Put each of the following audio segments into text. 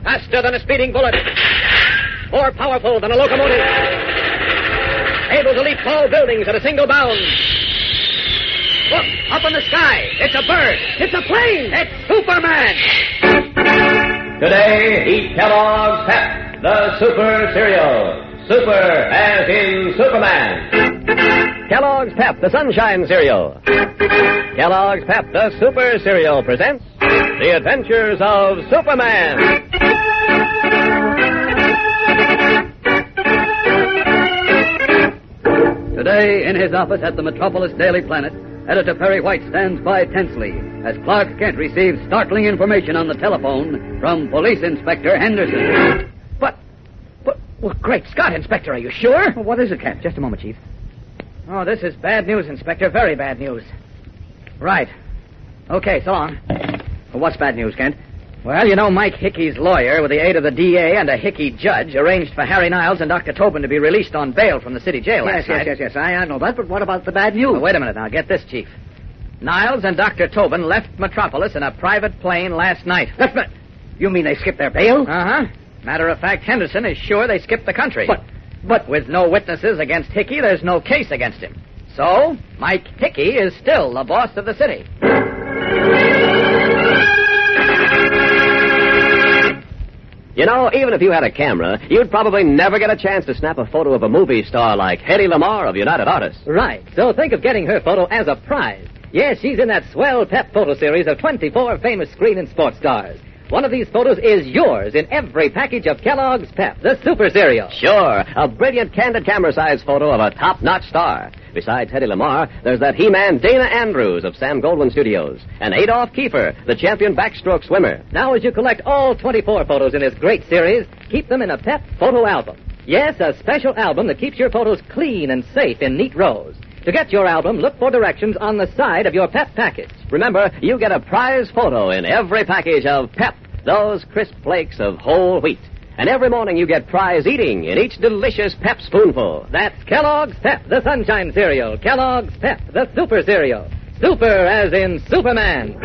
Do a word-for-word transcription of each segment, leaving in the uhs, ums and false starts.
Faster than a speeding bullet. More powerful than a locomotive. Able to leap tall buildings at a single bound. Look, up in the sky. It's a bird. It's a plane. It's Superman. Today, eat Kellogg's Pep, the Super Cereal. Super as in Superman. Kellogg's Pep, the Sunshine Cereal. Kellogg's Pep, the Super Cereal, presents The Adventures of Superman. Today, in his office at the Metropolis Daily Planet, Editor Perry White stands by tensely as Clark Kent receives startling information on the telephone from Police Inspector Henderson. But, but, well, great Scott, Inspector, are you sure? Well, what is it, Kent? Just a moment, Chief. Oh, this is bad news, Inspector, very bad news. Right. Okay, so long. Well, what's bad news, Kent? Well, you know, Mike Hickey's lawyer, with the aid of the D A and a Hickey judge, arranged for Harry Niles and Doctor Tobin to be released on bail from the city jail Yes, last yes, night. yes, yes, I, I know that, but what about the bad news? Well, wait a minute now. Get this, Chief. Niles and Doctor Tobin left Metropolis in a private plane last night. That's not... You mean they skipped their bail? Uh-huh. Matter of fact, Henderson is sure they skipped the country. But, but with no witnesses against Hickey, there's no case against him. So, Mike Hickey is still the boss of the city. You know, even if you had a camera, you'd probably never get a chance to snap a photo of a movie star like Hedy Lamarr of United Artists. Right. So think of getting her photo as a prize. Yes, she's in that swell Pep photo series of twenty-four famous screen and sports stars. One of these photos is yours in every package of Kellogg's Pep, the Super Cereal. Sure. A brilliant candid camera-sized photo of a top-notch star. Besides Hedy Lamarr, there's that He-Man Dana Andrews of Sam Goldwyn Studios and Adolf Kiefer, the champion backstroke swimmer. Now, as you collect all twenty-four photos in this great series, keep them in a Pep photo album. Yes, a special album that keeps your photos clean and safe in neat rows. To get your album, look for directions on the side of your Pep package. Remember, you get a prize photo in every package of Pep, those crisp flakes of whole wheat. And every morning you get prize eating in each delicious Pep spoonful. That's Kellogg's Pep, the Sunshine Cereal. Kellogg's Pep, the Super Cereal. Super as in Superman.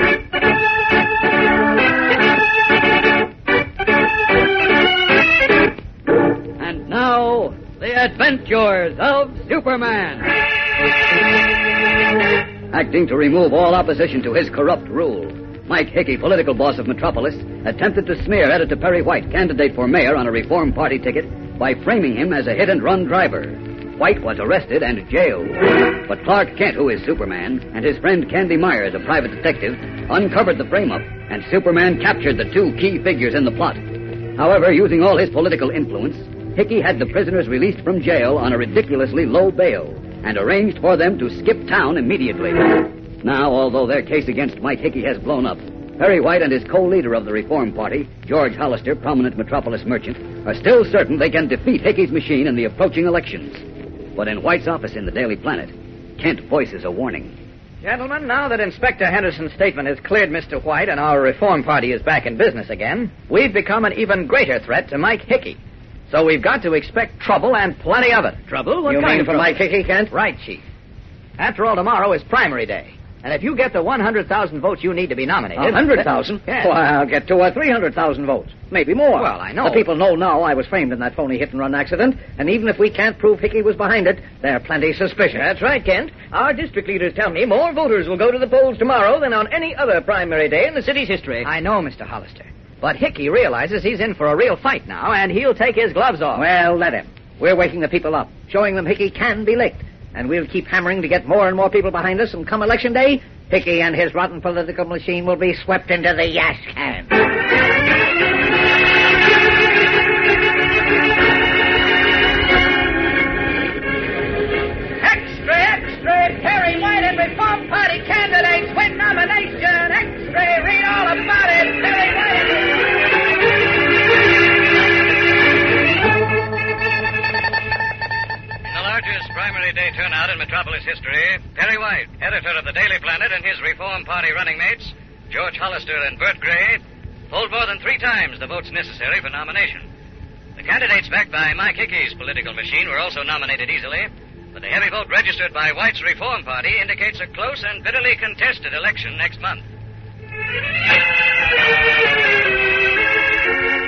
And now, the adventures of Superman. Acting to remove all opposition to his corrupt rule, Mike Hickey, political boss of Metropolis, attempted to smear Editor Perry White, candidate for mayor on a Reform Party ticket, by framing him as a hit-and-run driver. White was arrested and jailed. But Clark Kent, who is Superman, and his friend Candy Myers, a private detective, uncovered the frame-up, and Superman captured the two key figures in the plot. However, using all his political influence, Hickey had the prisoners released from jail on a ridiculously low bail, and arranged for them to skip town immediately. Now, although their case against Mike Hickey has blown up, Perry White and his co-leader of the Reform Party, George Hollister, prominent Metropolis merchant, are still certain they can defeat Hickey's machine in the approaching elections. But in White's office in the Daily Planet, Kent voices a warning. Gentlemen, now that Inspector Henderson's statement has cleared Mister White and our Reform Party is back in business again, we've become an even greater threat to Mike Hickey. So we've got to expect trouble and plenty of it. Trouble? What you kind mean of for trouble? Mike Hickey, Kent? Right, Chief. After all, tomorrow is primary day. And if you get the one hundred thousand votes you need to be nominated... one hundred thousand? Yes. Well, I'll get two or three hundred thousand votes. Maybe more. Well, I know. The people know now I was framed in that phony hit-and-run accident, and even if we can't prove Hickey was behind it, they're plenty suspicious. That's right, Kent. Our district leaders tell me more voters will go to the polls tomorrow than on any other primary day in the city's history. I know, Mister Hollister. But Hickey realizes he's in for a real fight now, and he'll take his gloves off. Well, let him. We're waking the people up, showing them Hickey can be licked. And we'll keep hammering to get more and more people behind us, and come election day, Hickey and his rotten political machine will be swept into the yash can. Extra, extra! Perry White and Reform Party candidates win nomination! Extra! Read all about it! Perry White! Largest primary day turnout in Metropolis history, Perry White, editor of the Daily Planet, and his Reform Party running mates, George Hollister and Bert Gray, polled more than three times the votes necessary for nomination. The candidates backed by Mike Hickey's political machine were also nominated easily, but the heavy vote registered by White's Reform Party indicates a close and bitterly contested election next month.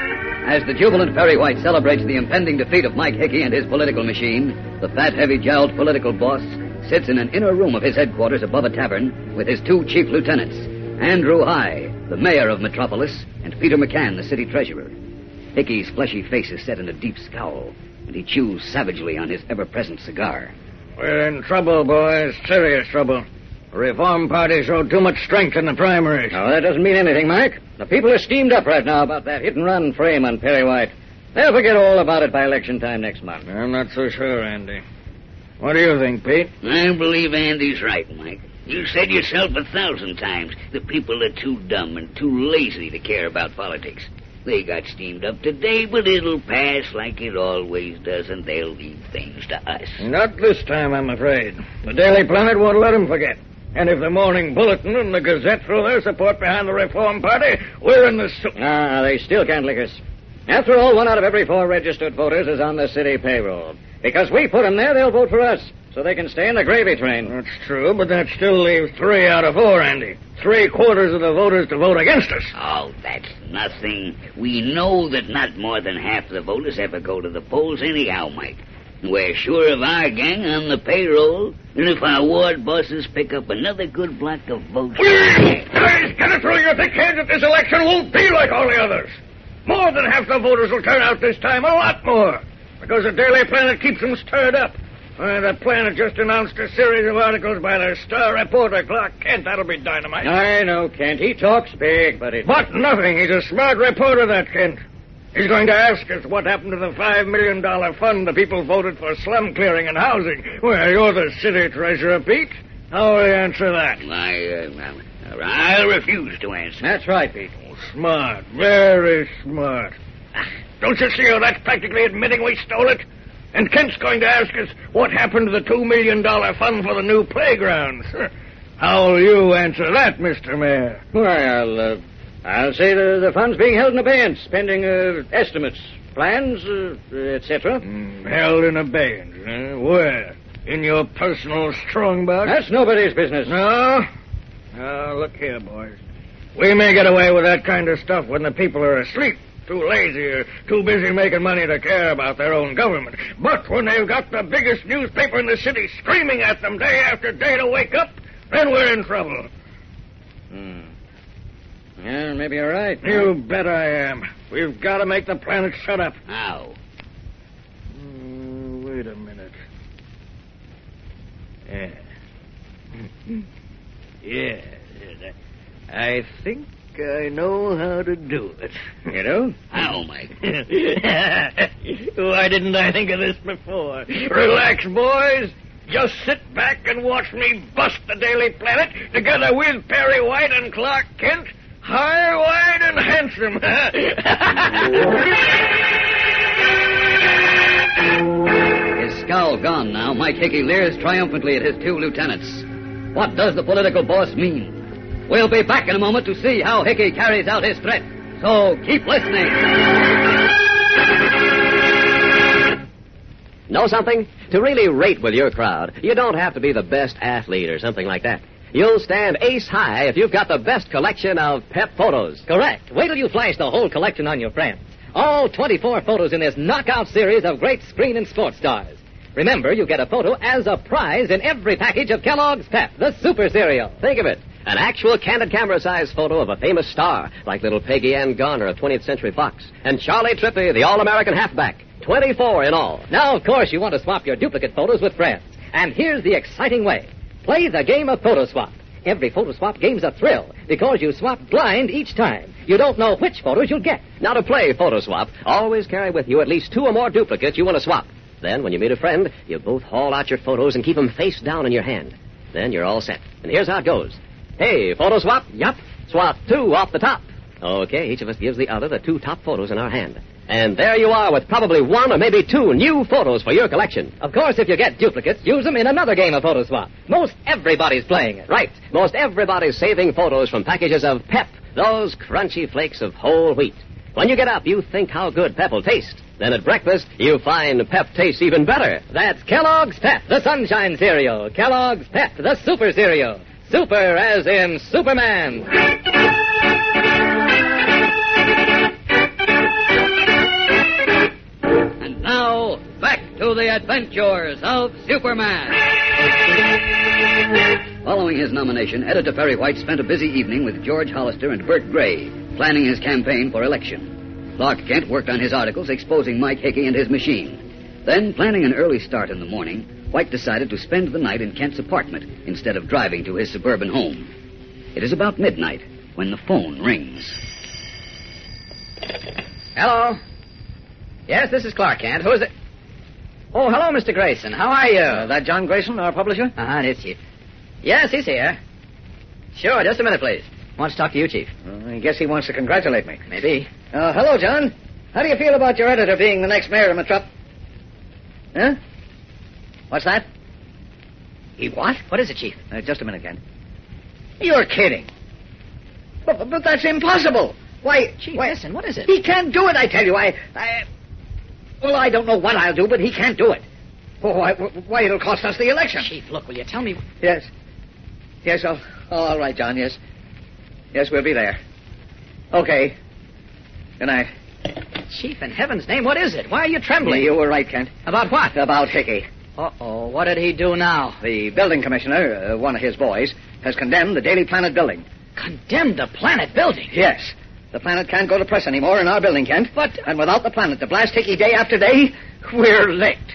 As the jubilant Perry White celebrates the impending defeat of Mike Hickey and his political machine, the fat, heavy-jowled political boss sits in an inner room of his headquarters above a tavern with his two chief lieutenants, Andrew High, the mayor of Metropolis, and Peter McCann, the city treasurer. Hickey's fleshy face is set in a deep scowl, and he chews savagely on his ever-present cigar. We're in trouble, boys. Serious trouble. The Reform Party showed too much strength in the primaries. No, that doesn't mean anything, Mike. The people are steamed up right now about that hit-and-run frame on Perry White. They'll forget all about it by election time next month. I'm not so sure, Andy. What do you think, Pete? I believe Andy's right, Mike. You said yourself a thousand times the people are too dumb and too lazy to care about politics. They got steamed up today, but it'll pass like it always does, and they'll leave things to us. Not this time, I'm afraid. The Daily Planet won't let them forget. And if the Morning Bulletin and the Gazette throw their support behind the Reform Party, we're in the soup. Ah, they still can't lick us. After all, one out of every four registered voters is on the city payroll. Because we put them there, they'll vote for us, so they can stay in the gravy train. That's true, but that still leaves three out of four, Andy. Three quarters of the voters to vote against us. Oh, that's nothing. We know that not more than half the voters ever go to the polls anyhow, Mike. We're sure of our gang on the payroll, and if our ward bosses pick up another good block of votes... Guys, get it through your thick heads that this election won't be like all the others. More than half the voters will turn out this time, a lot more, because the Daily Planet keeps them stirred up. Uh, the Planet just announced a series of articles by their star reporter, Clark Kent. That'll be dynamite. I know, Kent. He talks big, but it... But nothing. He's a smart reporter, that Kent. He's going to ask us what happened to the five million dollars fund the people voted for slum clearing and housing. Well, you're the city treasurer, Pete. How will you answer that? I, uh, I'll refuse to answer. That's right, Pete. Oh, smart. Very smart. Don't you see how that's practically admitting we stole it? And Kent's going to ask us what happened to the two million dollars fund for the new playgrounds. How will you answer that, Mister Mayor? Well, uh... I'll say the, the fund's being held in abeyance, pending uh, estimates, plans, uh, et cetera. Mm, held in abeyance, huh? Where? In your personal strongbox? That's nobody's business. No? No, look here, boys. We may get away with that kind of stuff when the people are asleep, too lazy or too busy making money to care about their own government. But when they've got the biggest newspaper in the city screaming at them day after day to wake up, then we're in trouble. Hmm. Yeah, maybe you're right. You bet I am. We've got to make the Planet shut up. How? Mm, wait a minute. Yeah. Yeah. I think I know how to do it. You do? How, Mike? Why didn't I think of this before? Relax, boys. Just sit back and watch me bust the Daily Planet together with Perry White and Clark Kent. High, wide, and handsome. His scowl gone now, Mike Hickey leers triumphantly at his two lieutenants. What does the political boss mean? We'll be back in a moment to see how Hickey carries out his threat. So keep listening. Know something? To really rate with your crowd, you don't have to be the best athlete or something like that. You'll stand ace high if you've got the best collection of pep photos. Correct. Wait till you flash the whole collection on your friends. All twenty-four photos in this knockout series of great screen and sports stars. Remember, you get a photo as a prize in every package of Kellogg's Pep, the super cereal. Think of it. An actual candid camera-sized photo of a famous star, like little Peggy Ann Garner of twentieth Century Fox, and Charlie Trippey, the All-American halfback. twenty-four in all. Now, of course, you want to swap your duplicate photos with friends. And here's the exciting way. Play the game of Photo Swap. Every Photo Swap game's a thrill because you swap blind each time. You don't know which photos you'll get. Now, to play Photo Swap, always carry with you at least two or more duplicates you want to swap. Then, when you meet a friend, you both haul out your photos and keep them face down in your hand. Then you're all set. And here's how it goes. Hey, Photo Swap? Yup. Swap two off the top. Okay, each of us gives the other the two top photos in our hand. And there you are with probably one or maybe two new photos for your collection. Of course, if you get duplicates, use them in another game of Photo Swap. Most everybody's playing it. Right. Most everybody's saving photos from packages of Pep, those crunchy flakes of whole wheat. When you get up, you think how good Pep will taste. Then at breakfast, you find Pep tastes even better. That's Kellogg's Pep, the Sunshine Cereal. Kellogg's Pep, the Super Cereal. Super as in Superman. to the adventures of Superman. Following his nomination, Editor Perry White spent a busy evening with George Hollister and Bert Gray, planning his campaign for election. Clark Kent worked on his articles exposing Mike Hickey and his machine. Then, planning an early start in the morning, White decided to spend the night in Kent's apartment instead of driving to his suburban home. It is about midnight when the phone rings. Hello? Yes, this is Clark Kent. Who is it? Oh, hello, Mister Grayson. How are you? Uh, that John Grayson, our publisher? Uh-huh, it is, Chief. Yes, he's here. Sure, just a minute, please. Wants to talk to you, Chief. Uh, I guess he wants to congratulate me. Maybe. Uh, hello, John. How do you feel about your editor being the next mayor of Metrop? Huh? What's that? He what? What is it, Chief? Uh, just a minute, Kent. You're kidding. But, but that's impossible. Why, Chief, why, listen, what is it? He can't do it, I tell you. I, I... Well, I don't know what I'll do, but he can't do it. Oh, why, why, it'll cost us the election. Chief, look, will you tell me... Yes. Yes, oh, oh, all right, John, yes. Yes, we'll be there. Okay. Good night. Chief, in heaven's name, what is it? Why are you trembling? You were right, Kent. About what? About Hickey. Uh-oh, what did he do now? The building commissioner, uh, one of his boys, has condemned the Daily Planet building. Condemned the Planet building? Yes. The Planet can't go to press anymore in our building, Kent. But... And without the Planet to blast Hickey day after day, we're licked.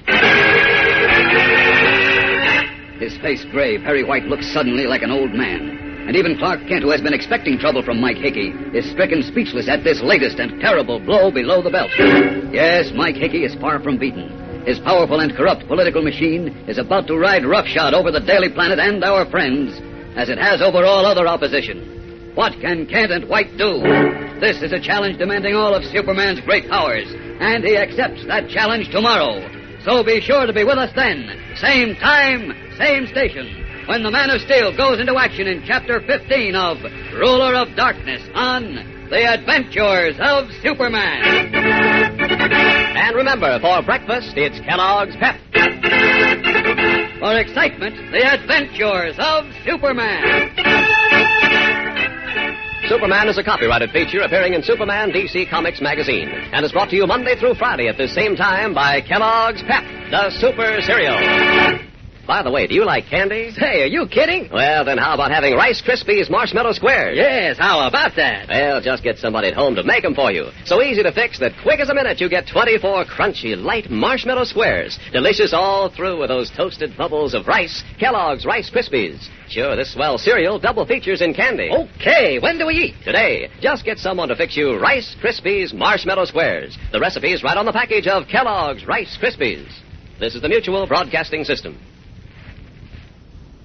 His face gray, Perry White looks suddenly like an old man. And even Clark Kent, who has been expecting trouble from Mike Hickey, is stricken speechless at this latest and terrible blow below the belt. Yes, Mike Hickey is far from beaten. His powerful and corrupt political machine is about to ride roughshod over the Daily Planet and our friends, as it has over all other opposition. What can Kent and White do? This is a challenge demanding all of Superman's great powers, and he accepts that challenge tomorrow. So be sure to be with us then, same time, same station, when the Man of Steel goes into action in Chapter fifteen of Ruler of Darkness on The Adventures of Superman. And remember, for breakfast, it's Kellogg's Pep. For excitement, The Adventures of Superman. Superman is a copyrighted feature appearing in Superman D C Comics magazine and is brought to you Monday through Friday at the same time by Kellogg's Pep, the super cereal. By the way, do you like candy? Say, are you kidding? Well, then how about having Rice Krispies Marshmallow Squares? Yes, how about that? Well, just get somebody at home to make them for you. So easy to fix that quick as a minute you get twenty-four crunchy, light marshmallow squares. Delicious all through with those toasted bubbles of rice. Kellogg's Rice Krispies. Sure, this swell cereal double features in candy. Okay, when do we eat? Today. Just get someone to fix you Rice Krispies Marshmallow Squares. The recipe is right on the package of Kellogg's Rice Krispies. This is the Mutual Broadcasting System.